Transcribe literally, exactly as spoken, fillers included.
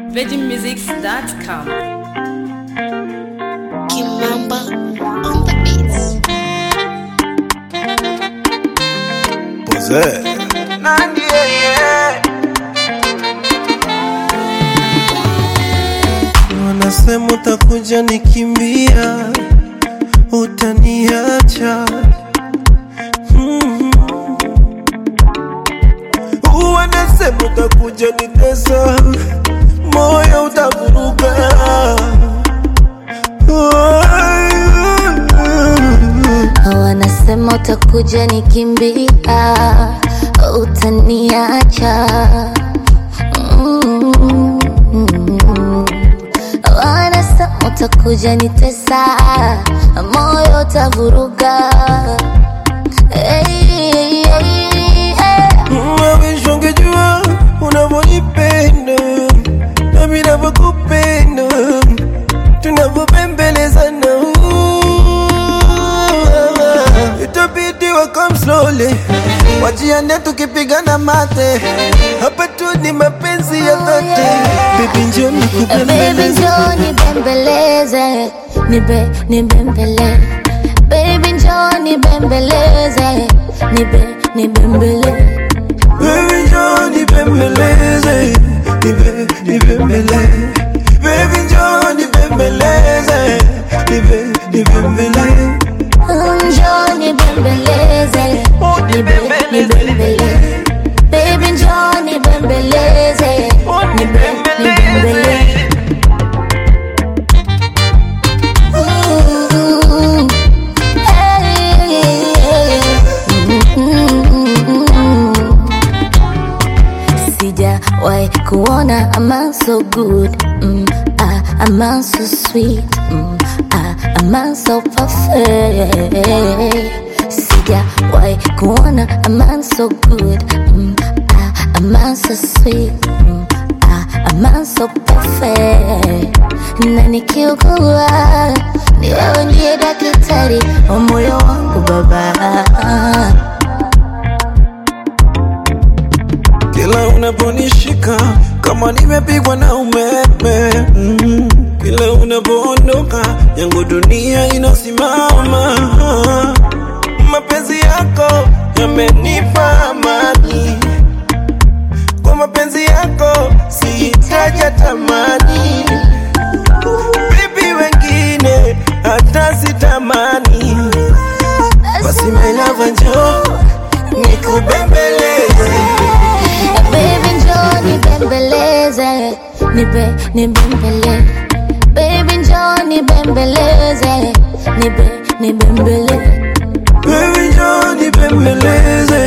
virgin musics dot com. Kimamba on the beats. Pose. Nandi, yeah. Wanasema utakuja nikimbia, utaniacha. mm-hmm. Wanasema utakuja nitesa, moyo utavuruga. Wanasema utakuja nikimbia, utaniacha. mm-hmm. Wanasema utakuja nitesa, moyo utavuruga. hey, hey, hey, hey. Mawisho ungejua unavyonipenda na mimi navyokupenda, tunavyopembelezana. Itabidi wa come slowly, wajiane tukipigana mate. Hapa tu ni mapenzi ya dhati. Baby njoo nikubembeleze, Baby njoo nibembeleze, nibe nibembele. Baby njoo nibembeleze, nibe nibembele. baby njoo nibembeleze, nibe nibembele. Baby njoo nibembeleze, nibe nibembele. Njoo nibembeleze, nibe nibembele. Baby njoo nibembeleze, nibe nibembele. Mm, hey, mm, sijawahi kuona a man so good, mm, ah, a man so sweet, mm, ah, a man so perfect. Sijawahi kuona a man so good, mm, ah, a man so sweet, mm, ah, a man so perfect. Na nikiugua ni wewe ndiye daktari wa moyo wangu baba. Kila unaponishika kama nimepigwa na umeme, mm. Kila unapoondoka yangu dunia inasimama. Mapenzi yako yamenipa amani, kwa mapenzi yako sihitaji tamani. Baby wengine hata sitamani, basi my love njoo nikubembeleze. Baby njoo nibembeleze, nibe nibembele. Baby njoo nibembeleze, nibe nibembele. Baby njoo nibembeleze,